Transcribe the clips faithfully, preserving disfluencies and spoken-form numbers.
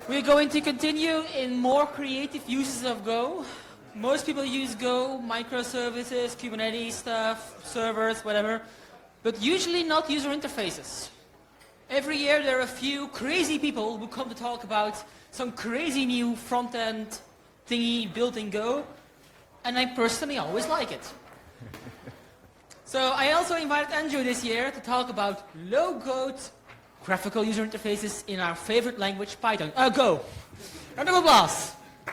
We're going to continue in more creative uses of Go. Most people use Go, microservices, Kubernetes stuff, servers, whatever, but usually not user interfaces. Every year there are a few crazy people who come to talk about some crazy new front-end thingy built in Go, and I personally always like it. So I also invited Andrew this year to talk about low-code graphical user interfaces in our favorite language, Python. Uh, Go. Round of applause.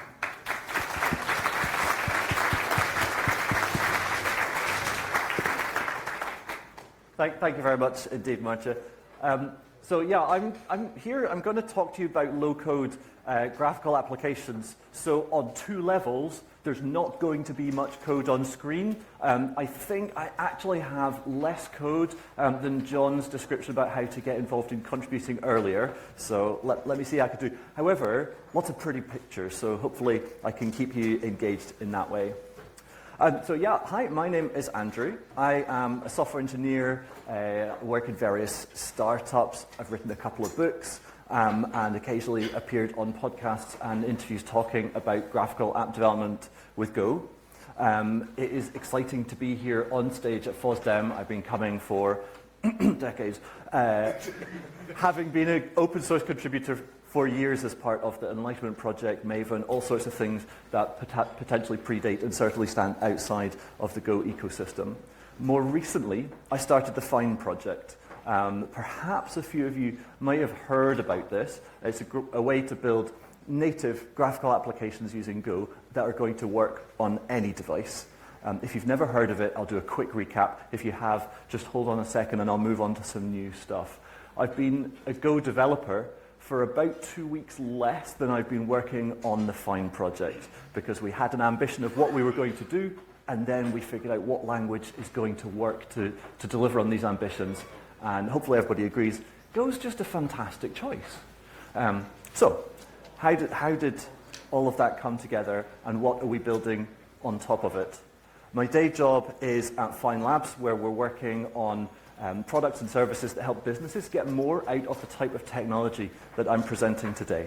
Thank, thank you very much indeed, Marcia. Um, so yeah, I'm, I'm here, I'm going to talk to you about low-code uh, graphical applications. So on two levels, there's not going to be much code on screen. Um, I think I actually have less code um, than John's description about how to get involved in contributing earlier. So let, let me see how I can do. However, lots of pretty pictures, so hopefully I can keep you engaged in that way. Um, so yeah, hi, my name is Andrew. I am a software engineer, uh, work in various startups. I've written a couple of books um, and occasionally appeared on podcasts and interviews talking about graphical app development with Go. Um, it is exciting to be here on stage at FOSDEM. I've been coming for decades. Uh, having been an open source contributor for years as part of the Enlightenment Project, Maven, all sorts of things that pot potentially predate and certainly stand outside of the Go ecosystem. More recently, I started the Fine project. Um, perhaps a few of you might have heard about this. It's a, a way to build native graphical applications using Go that are going to work on any device. Um, if you've never heard of it, I'll do a quick recap. If you have, just hold on a second and I'll move on to some new stuff. I've been a Go developer for about two weeks less than I've been working on the Fine project, because we had an ambition of what we were going to do, and then we figured out what language is going to work to, to deliver on these ambitions. And hopefully everybody agrees, Go's just a fantastic choice. Um, so, how did, how did all of that come together, and what are we building on top of it? My day job is at Fine Labs, where we're working on Um, products and services that help businesses get more out of the type of technology that I'm presenting today.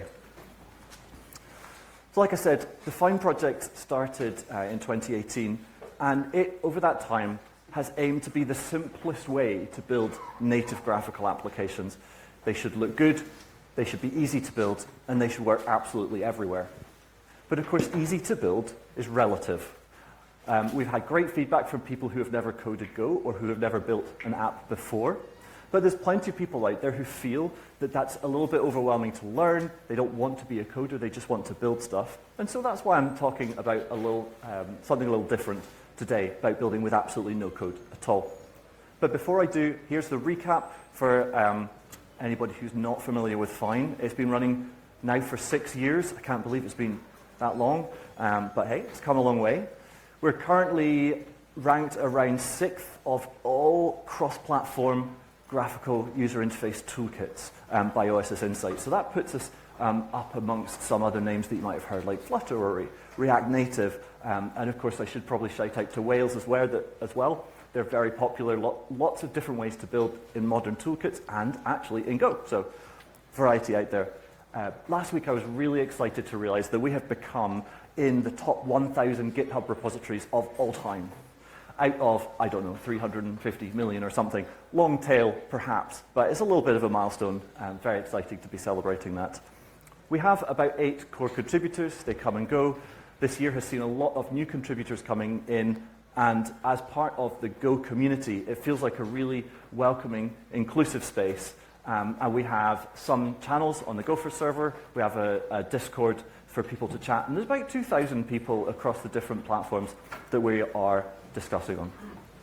So like I said, the Fine project started uh, in twenty eighteen, and it, over that time, has aimed to be the simplest way to build native graphical applications. They should look good, they should be easy to build, and they should work absolutely everywhere. But of course, easy to build is relative. Um, we've had great feedback from people who have never coded Go or who have never built an app before. But there's plenty of people out there who feel that that's a little bit overwhelming to learn. They don't want to be a coder, they just want to build stuff. And so that's why I'm talking about a little, um, something a little different today, about building with absolutely no code at all. But before I do, here's the recap for um, anybody who's not familiar with Fine. It's been running now for six years. I can't believe it's been that long, um, but hey, it's come a long way. We're currently ranked around sixth of all cross-platform graphical user interface toolkits um, by O S S Insight. So that puts us um, up amongst some other names that you might have heard, like Flutter or Re React Native. Um, and of course, I should probably shout out to Wales as well. That, as well. They're very popular, lo lots of different ways to build in modern toolkits and actually in Go. So variety out there. Uh, last week, I was really excited to realize that we have become in the top one thousand GitHub repositories of all time, out of, I don't know, three hundred fifty million or something. Long tail, perhaps, but it's a little bit of a milestone, and very exciting to be celebrating that. We have about eight core contributors. They come and go. This year has seen a lot of new contributors coming in, and as part of the Go community, it feels like a really welcoming, inclusive space. Um, and we have some channels on the Gopher server. We have a, a Discord for people to chat. And there's about two thousand people across the different platforms that we are discussing on.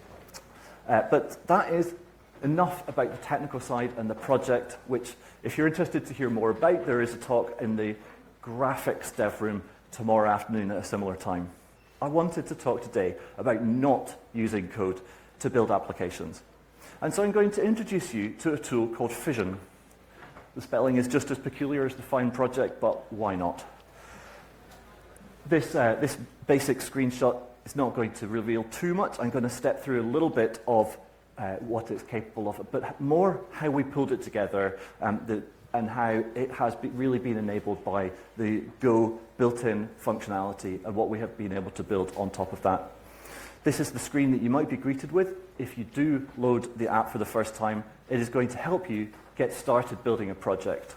Uh, but that is enough about the technical side and the project, which, if you're interested to hear more about, there is a talk in the graphics dev room tomorrow afternoon at a similar time. I wanted to talk today about not using code to build applications. And so I'm going to introduce you to a tool called Fission. The spelling is just as peculiar as the Fine project, but why not? This, uh, this basic screenshot is not going to reveal too much. I'm going to step through a little bit of uh, what it's capable of, but more how we pulled it together, um, the and how it has be really been enabled by the Go built-in functionality and what we have been able to build on top of that. This is the screen that you might be greeted with if you do load the app for the first time. It is going to help you get started building a project.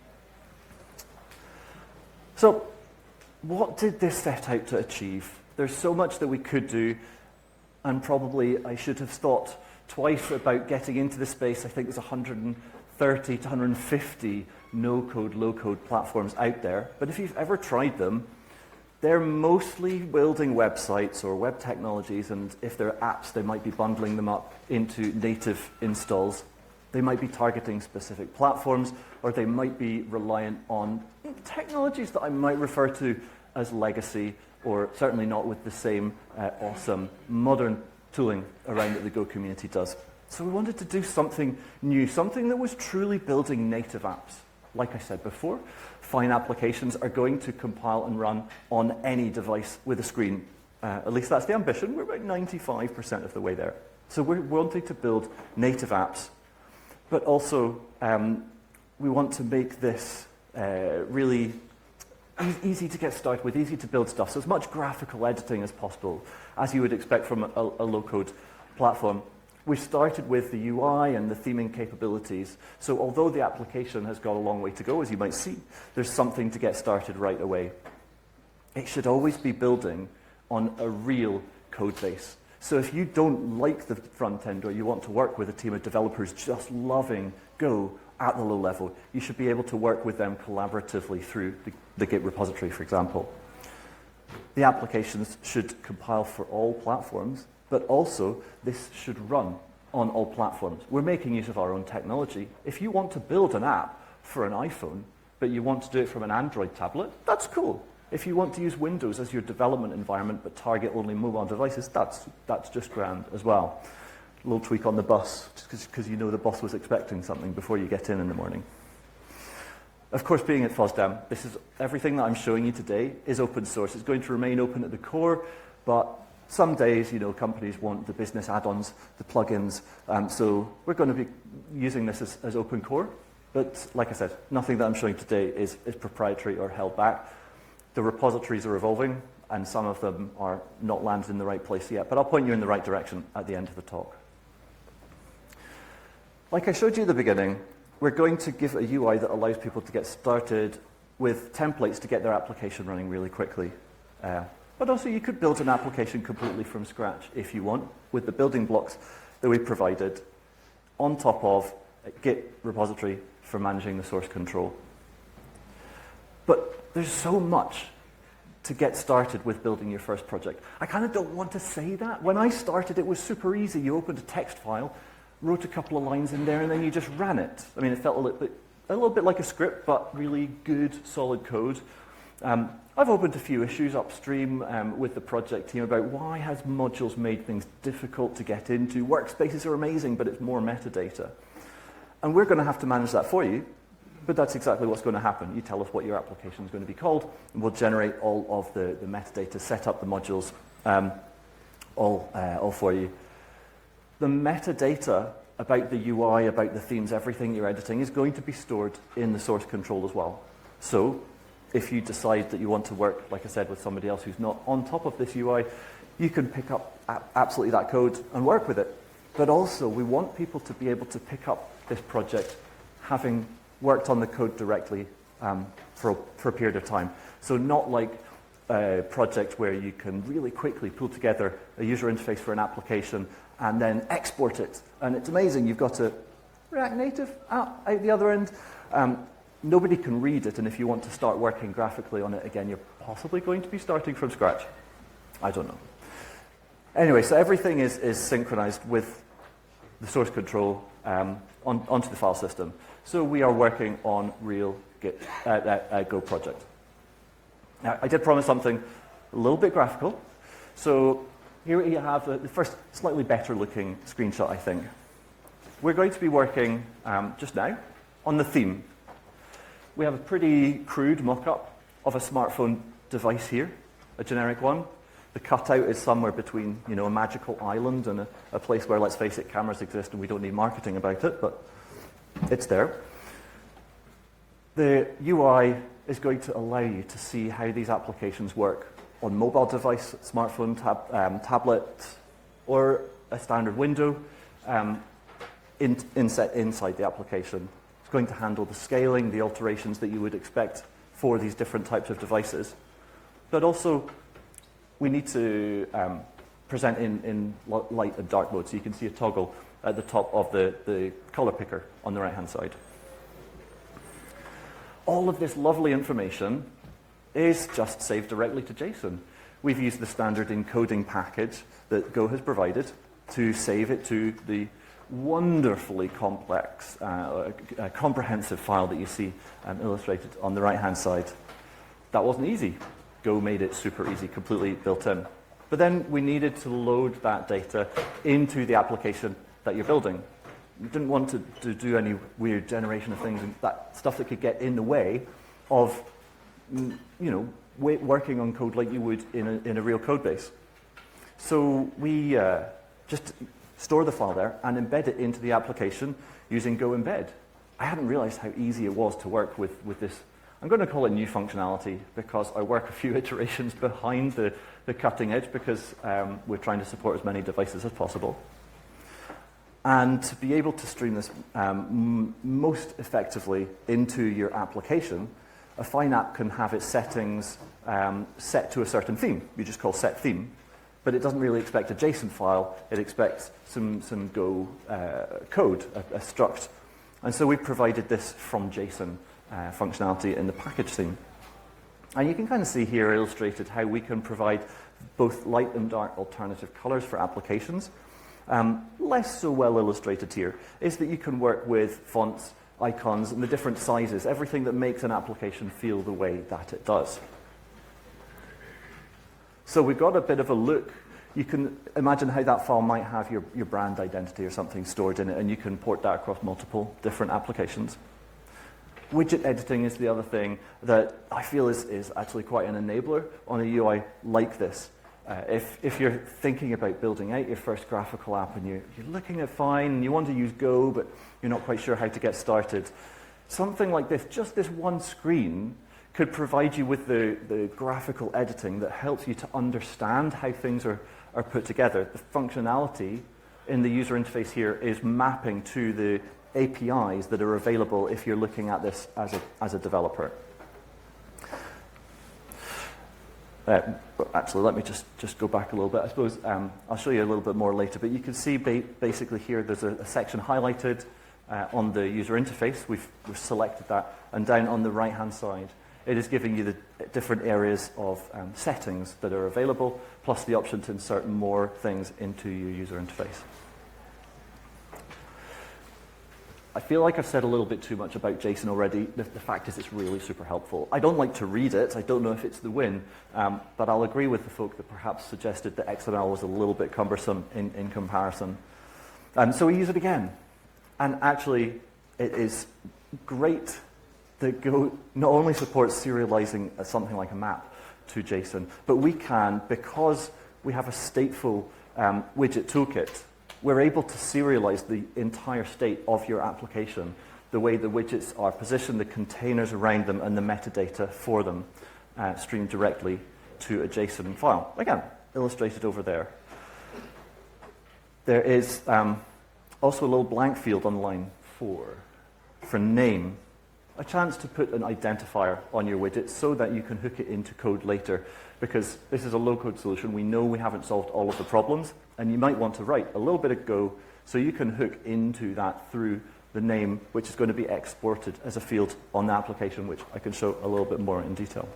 So, what did this set out to achieve? There's so much that we could do, and probably I should have thought twice about getting into the space. I think there's one hundred thirty to one hundred fifty no-code, low-code platforms out there. But if you've ever tried them, they're mostly building websites or web technologies, and if they're apps, they might be bundling them up into native installs. They might be targeting specific platforms, or they might be reliant on technologies that I might refer to as legacy, or certainly not with the same uh, awesome modern tooling around that the Go community does. So we wanted to do something new, something that was truly building native apps. Like I said before, fine applications are going to compile and run on any device with a screen. Uh, at least that's the ambition. We're about ninety-five percent of the way there. So we're wanting to build native apps, but also um, we want to make this uh, really e easy to get started with, easy to build stuff. So as much graphical editing as possible, as you would expect from a, a low-code platform. We started with the U I and the theming capabilities. So although the application has got a long way to go, as you might see, there's something to get started right away. It should always be building on a real code base. So if you don't like the front end, or you want to work with a team of developers just loving Go at the low level, you should be able to work with them collaboratively through the, the Git repository, for example. The applications should compile for all platforms, but also this should run on all platforms. We're making use of our own technology. If you want to build an app for an iPhone, but you want to do it from an Android tablet, that's cool. If you want to use Windows as your development environment, but target only mobile devices, that's, that's just grand as well. A little tweak on the bus, just because you know the boss was expecting something before you get in in the morning. Of course, being at FOSDEM, this is everything that I'm showing you today is open source. It's going to remain open at the core, but some days, you know, companies want the business add-ons, the plugins, um, so we're going to be using this as, as open core. But like I said, nothing that I'm showing today is, is proprietary or held back. The repositories are evolving, and some of them are not landed in the right place yet, but I'll point you in the right direction at the end of the talk. Like I showed you at the beginning, we're going to give a U I that allows people to get started with templates to get their application running really quickly. Uh, But also you could build an application completely from scratch if you want, with the building blocks that we provided on top of a Git repository for managing the source control. But there's so much to get started with building your first project. I kind of don't want to say that. When I started, it was super easy. You opened a text file, wrote a couple of lines in there, and then you just ran it. I mean, it felt a little bit, a little bit like a script, but really good, solid code. Um, I've opened a few issues upstream um, with the project team about why has modules made things difficult to get into. Workspaces are amazing, but it's more metadata. And we're going to have to manage that for you, but that's exactly what's going to happen. You tell us what your application is going to be called, and we'll generate all of the, the metadata, set up the modules, um, all, uh, all for you. The metadata about the U I, about the themes, everything you're editing is going to be stored in the source control as well. So if you decide that you want to work, like I said, with somebody else who's not on top of this U I, you can pick up absolutely that code and work with it. But also, we want people to be able to pick up this project having worked on the code directly um, for, a, for a period of time. So not like a project where you can really quickly pull together a user interface for an application and then export it. And it's amazing, you've got a React Native app out the other end. Um, Nobody can read it, and if you want to start working graphically on it again, you're possibly going to be starting from scratch. I don't know. Anyway, so everything is, is synchronized with the source control um, on, onto the file system. So we are working on real Git, uh, uh, uh, Go project. Now, I did promise something a little bit graphical. So here you have the, the first slightly better looking screenshot, I think. We're going to be working um, just now on the theme. We have a pretty crude mock-up of a smartphone device here, a generic one. The cutout is somewhere between, you know, a magical island and a, a place where, let's face it, cameras exist and we don't need marketing about it, but it's there. The U I is going to allow you to see how these applications work on mobile device, smartphone, tab, um, tablet, or a standard window um, in, in set inside the application. It's going to handle the scaling, the alterations that you would expect for these different types of devices. But also, we need to um, present in, in light and dark mode, so you can see a toggle at the top of the, the color picker on the right-hand side. All of this lovely information is just saved directly to JSON. We've used the standard encoding package that Go has provided to save it to the wonderfully complex, uh, uh, comprehensive file that you see um, illustrated on the right-hand side. That wasn't easy. Go made it super easy, completely built in. But then we needed to load that data into the application that you're building. We didn't want to, to do any weird generation of things and that stuff that could get in the way of, you know, working on code like you would in a, in a real code base. So we uh, just store the file there and embed it into the application using Go Embed. I hadn't realized how easy it was to work with, with this. I'm going to call it new functionality because I work a few iterations behind the, the cutting edge because um, we're trying to support as many devices as possible. And to be able to stream this um, m most effectively into your application, a Fine app can have its settings um, set to a certain theme. You just call set theme. But it doesn't really expect a JSON file. It expects some, some Go uh, code, a, a struct. And so we provided this from JSON uh, functionality in the package theme. And you can kind of see here illustrated how we can provide both light and dark alternative colors for applications. Um, less so well illustrated here is that you can work with fonts, icons, and the different sizes, everything that makes an application feel the way that it does. So we've got a bit of a look. You can imagine how that file might have your, your brand identity or something stored in it, and you can port that across multiple different applications. Widget editing is the other thing that I feel is, is actually quite an enabler on a U I like this. Uh, if, if you're thinking about building out your first graphical app and you're, you're looking at Fine and you want to use Go, but you're not quite sure how to get started, something like this, just this one screen, could provide you with the, the graphical editing that helps you to understand how things are, are put together. The functionality in the user interface here is mapping to the A P Is that are available if you're looking at this as a, as a developer. Uh, actually, let me just, just go back a little bit. I suppose um, I'll show you a little bit more later, but you can see ba basically here there's a, a section highlighted uh, on the user interface. We've, we've selected that, and down on the right-hand side, it is giving you the different areas of um, settings that are available, plus the option to insert more things into your user interface. I feel like I've said a little bit too much about JSON already. The, the fact is it's really super helpful. I don't like to read it. I don't know if it's the win, um, but I'll agree with the folk that perhaps suggested that X M L was a little bit cumbersome in, in comparison. Um, so we use it again. And actually, it is great that Go not only supports serializing something like a map to JSON, but we can, because we have a stateful um, widget toolkit, we're able to serialize the entire state of your application, the way the widgets are positioned, the containers around them, and the metadata for them uh, streamed directly to a JSON file. Again, illustrated over there. There is um, also a little blank field on line four for name, a chance to put an identifier on your widget so that you can hook it into code later, because this is a low-code solution. We know we haven't solved all of the problems, and you might want to write a little bit of Go so you can hook into that through the name, which is going to be exported as a field on the application, which I can show a little bit more in detail.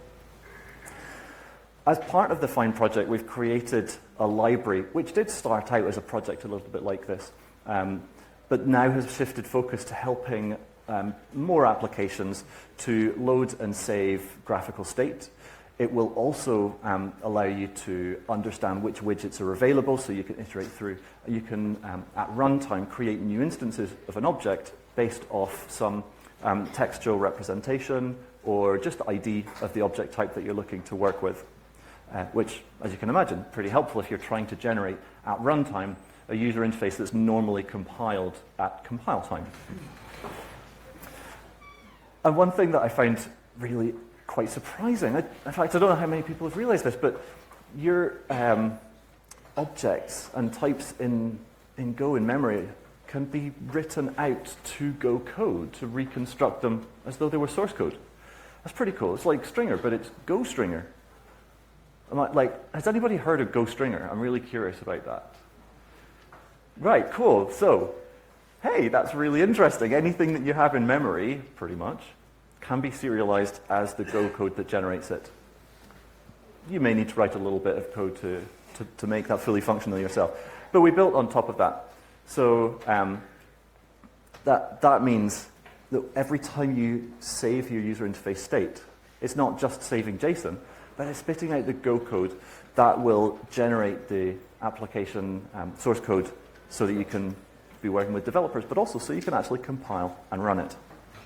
As part of the Fine project, we've created a library, which did start out as a project a little bit like this, um, but now has shifted focus to helping um, more applications to load and save graphical state. It will also um, allow you to understand which widgets are available, so you can iterate through. You can, um, at runtime, create new instances of an object based off some um, textual representation or just the I D of the object type that you're looking to work with, uh, which, as you can imagine, pretty helpful if you're trying to generate, at runtime, a user interface that's normally compiled at compile time. And one thing that I find really quite surprising, I, in fact, I don't know how many people have realized this, but your um, objects and types in, in Go in memory can be written out to Go code to reconstruct them as though they were source code. That's pretty cool. It's like Stringer, but it's Go Stringer. I'm like, like, has anybody heard of Go Stringer? I'm really curious about that. Right, cool. So, hey, that's really interesting. Anything that you have in memory, pretty much, can be serialized as the Go code that generates it. You may need to write a little bit of code to, to, to make that fully functional yourself. But we built on top of that. So um, that, that means that every time you save your user interface state, it's not just saving JSON, but it's spitting out the Go code that will generate the application um, source code so that you can be working with developers, but also so you can actually compile and run it.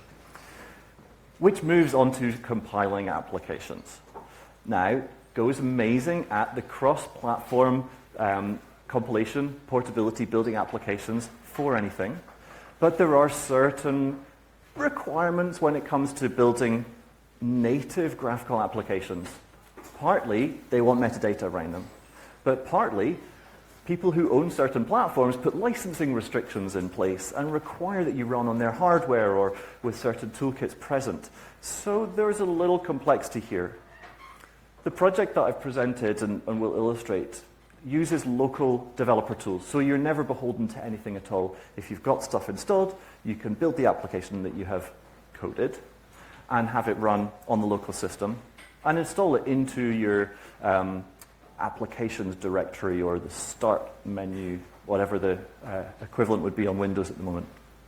Which moves on to compiling applications. Now, Go is amazing at the cross-platform um, compilation, portability, building applications for anything, but there are certain requirements when it comes to building native graphical applications. Partly, they want metadata around them, but partly, people who own certain platforms put licensing restrictions in place and require that you run on their hardware or with certain toolkits present. So there's a little complexity here. The project that I've presented and, and will illustrate uses local developer tools, so you're never beholden to anything at all. If you've got stuff installed, you can build the application that you have coded and have it run on the local system and install it into your um, applications directory or the start menu, whatever the uh, equivalent would be on Windows at the moment.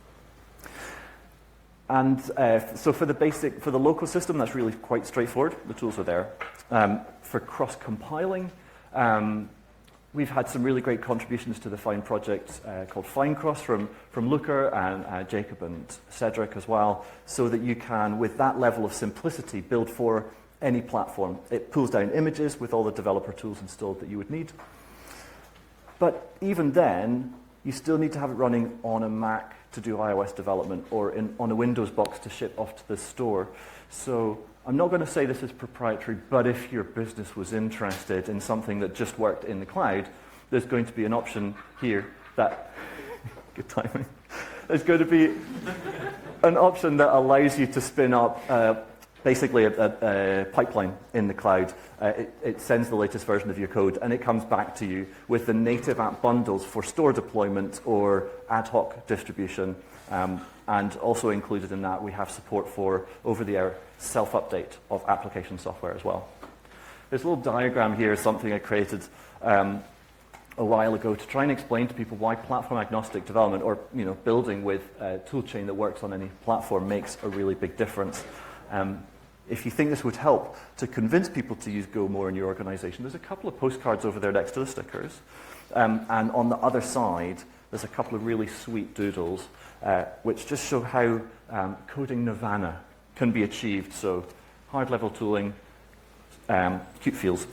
And uh, so for the basic, for the local system, that's really quite straightforward. The tools are there. Um, for cross-compiling, um, we've had some really great contributions to the Fine project uh, called FineCross from, from Luca and uh, Jacob and Cedric as well, so that you can, with that level of simplicity, build for any platform. It pulls down images with all the developer tools installed that you would need. But even then, you still need to have it running on a Mac to do iOS development or in, on a Windows box to ship off to the store. So I'm not going to say this is proprietary, but if your business was interested in something that just worked in the cloud, there's going to be an option here that, good timing, there's going to be an option that allows you to spin up uh, basically a, a, a pipeline in the cloud. Uh, it, it sends the latest version of your code, and it comes back to you with the native app bundles for store deployment or ad hoc distribution. Um, and also included in that, we have support for over-the-air self-update of application software as well. This little diagram here is something I created um, a while ago to try and explain to people why platform-agnostic development, or you know, building with a toolchain that works on any platform, makes a really big difference. Um, If you think this would help to convince people to use Go more in your organization, there's a couple of postcards over there next to the stickers. Um, and on the other side, there's a couple of really sweet doodles, uh, which just show how um, coding nirvana can be achieved. So hard-level tooling, um, cute feels.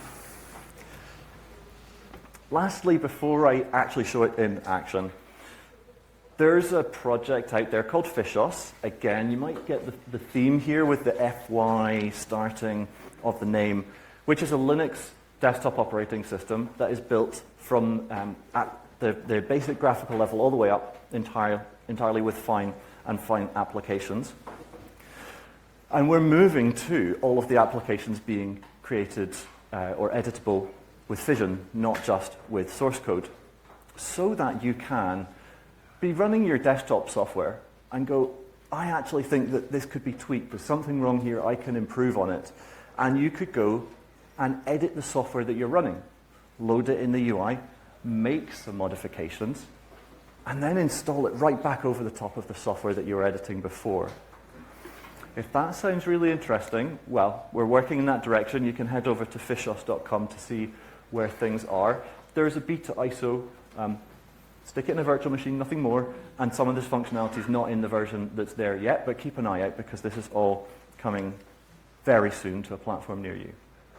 Lastly, before I actually show it in action, there's a project out there called Fishos. Again, you might get the, the theme here with the F Y starting of the name, which is a Linux desktop operating system that is built from um, at the, the basic graphical level all the way up entire, entirely with Fine and Fine applications. And we're moving to all of the applications being created uh, or editable with Fission, not just with source code, so that you can be running your desktop software and go, I actually think that this could be tweaked. There's something wrong here. I can improve on it. And you could go and edit the software that you're running, load it in the U I, make some modifications, and then install it right back over the top of the software that you were editing before. If that sounds really interesting, well, we're working in that direction. You can head over to fishos dot com to see where things are. There's a beta I S O. Um, Stick it in a virtual machine, nothing more, and some of this functionality is not in the version that's there yet, but keep an eye out because this is all coming very soon to a platform near you.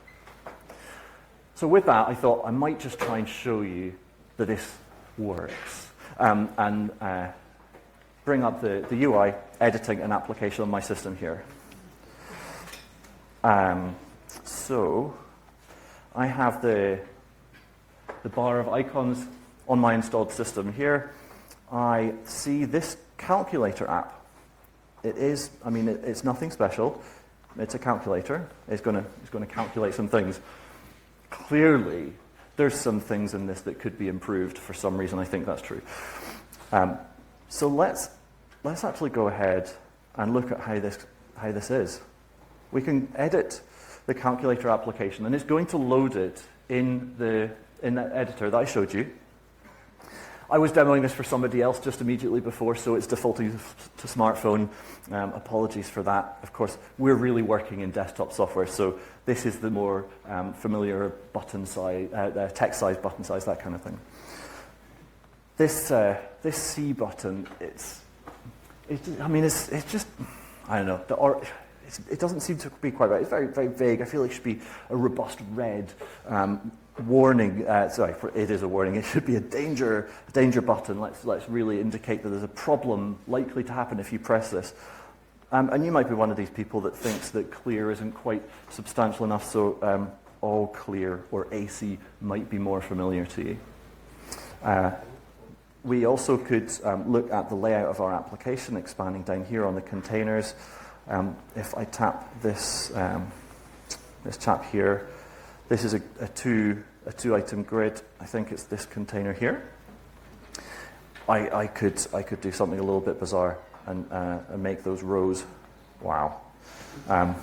So with that, I thought I might just try and show you that this works. Um, and uh, bring up the, the U I, editing an application on my system here. Um, so I have the, the bar of icons on my installed system here. I see this calculator app. It is, I mean, it, it's nothing special. It's a calculator. It's going to it's going to calculate some things. Clearly, there's some things in this that could be improved. For some reason, I think that's true. Um, so let's let's actually go ahead and look at how this how this is. We can edit the calculator application, and it's going to load it in the in that editor that I showed you. I was demoing this for somebody else just immediately before, so it's defaulting to smartphone. Um, apologies for that. Of course, we're really working in desktop software, so this is the more um, familiar button size, uh, uh, text size, button size, that kind of thing. This uh, this C button, it's, it, I mean, it's it's just, I don't know. The or, it's, it doesn't seem to be quite right. It's very very vague. I feel like it should be a robust red. Um, Warning, uh, sorry, for, it is a warning. It should be a danger, danger button. Let's let's really indicate that there's a problem likely to happen if you press this. Um, and you might be one of these people that thinks that clear isn't quite substantial enough, so um, all clear or A C might be more familiar to you. Uh, we also could um, look at the layout of our application, expanding down here on the containers. Um, if I tap this um, this chap here. This is a, a two a two item grid. I think it's this container here. I, I could I could do something a little bit bizarre and, uh, and make those rows. Wow. Um,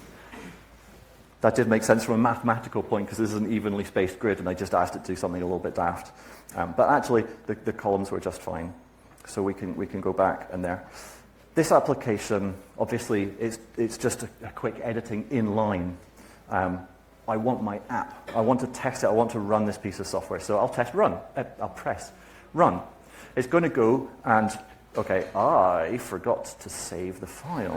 that did make sense from a mathematical point because this is an evenly spaced grid, and I just asked it to do something a little bit daft. Um, but actually, the, the columns were just fine. So we can we can go back and there. This application, obviously, it's it's just a, a quick editing in line. Um, I want my app. I want to test it. I want to run this piece of software. So I'll test run. I'll press run. It's going to go and, okay, I forgot to save the file.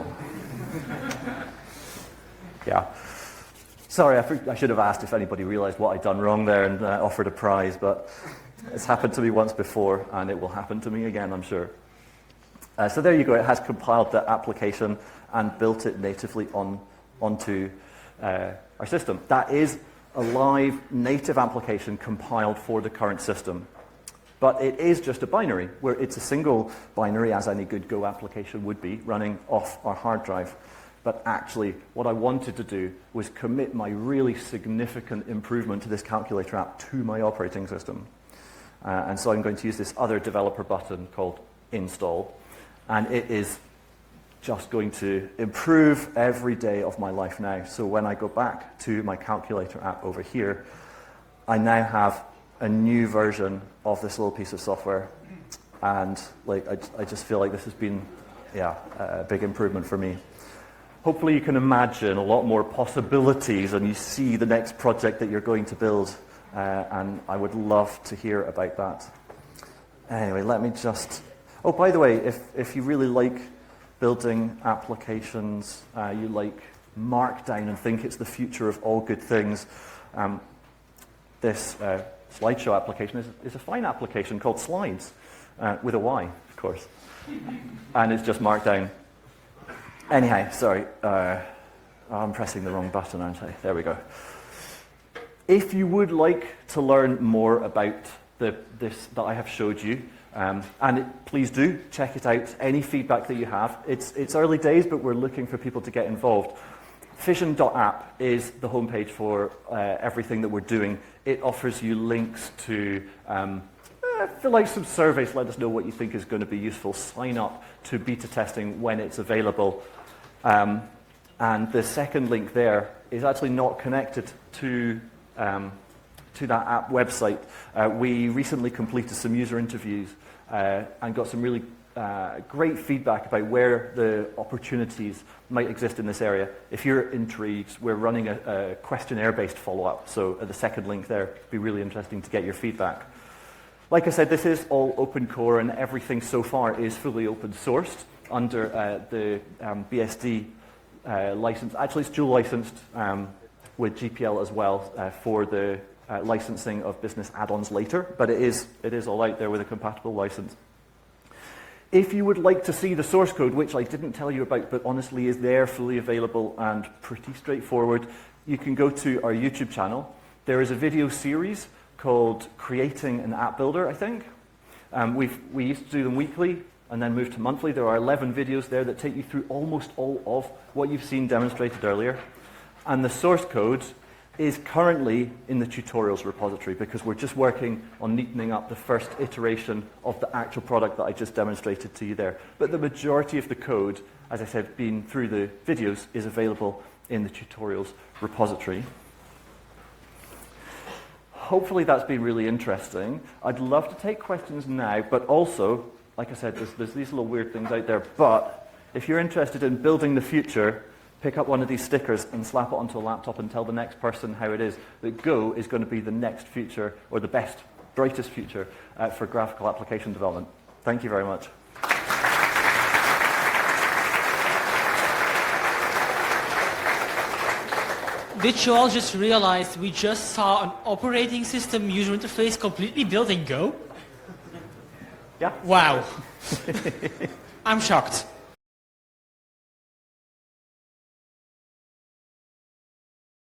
Yeah. Sorry, I, for, I should have asked if anybody realized what I'd done wrong there and uh, offered a prize, but it's happened to me once before, and it will happen to me again, I'm sure. Uh, so there you go. It has compiled the application and built it natively on onto uh, our system. That is a live native application compiled for the current system. But it is just a binary, where it's a single binary, as any good Go application would be, running off our hard drive. But actually, what I wanted to do was commit my really significant improvement to this calculator app to my operating system. Uh, and so I'm going to use this other developer button called install. And it is just going to improve every day of my life now. So when I go back to my calculator app over here, I now have a new version of this little piece of software. And like I, I just feel like this has been, yeah, a big improvement for me. Hopefully you can imagine a lot more possibilities and you see the next project that you're going to build. Uh, and I would love to hear about that. Anyway, let me just... Oh, by the way, if, if you really like building applications, uh, you like Markdown and think it's the future of all good things, um, this uh, slideshow application is, is a fine application called Slides, uh, with a Y, of course. And it's just Markdown. Anyhow, sorry, uh, I'm pressing the wrong button, aren't I? There we go. If you would like to learn more about the, this that I have showed you, Um, and it, please do check it out, any feedback that you have. It's, it's early days, but we're looking for people to get involved. Fission dot app is the homepage for uh, everything that we're doing. It offers you links to um, uh, fill out some surveys, let us know what you think is going to be useful. Sign up to beta testing when it's available. Um, and the second link there is actually not connected to um, to that app website. Uh, we recently completed some user interviews uh, and got some really uh, great feedback about where the opportunities might exist in this area. If you're intrigued, we're running a, a questionnaire-based follow-up, so at the second link there, it'd be really interesting to get your feedback. Like I said, this is all open core, and everything so far is fully open sourced under uh, the um, B S D uh, license. Actually, it's dual licensed um, with G P L as well uh, for the Uh, licensing of business add-ons later, but it is it is all out there with a compatible license. If you would like to see the source code, which I didn't tell you about, but honestly is there, fully available and pretty straightforward, you can go to our YouTube channel. There is a video series called Creating an App Builder, I think. Um, we've, we used to do them weekly and then moved to monthly. There are eleven videos there that take you through almost all of what you've seen demonstrated earlier. And the source code is currently in the tutorials repository because we're just working on neatening up the first iteration of the actual product that I just demonstrated to you there. But the majority of the code, as I said, being through the videos, is available in the tutorials repository. Hopefully that's been really interesting. I'd love to take questions now, but also, like I said, there's, there's these little weird things out there, but if you're interested in building the future, pick up one of these stickers and slap it onto a laptop and tell the next person how it is, that Go is going to be the next future, or the best, brightest future uh, for graphical application development. Thank you very much. Did you all just realize we just saw an operating system user interface completely built in Go? Yeah. Wow. I'm shocked.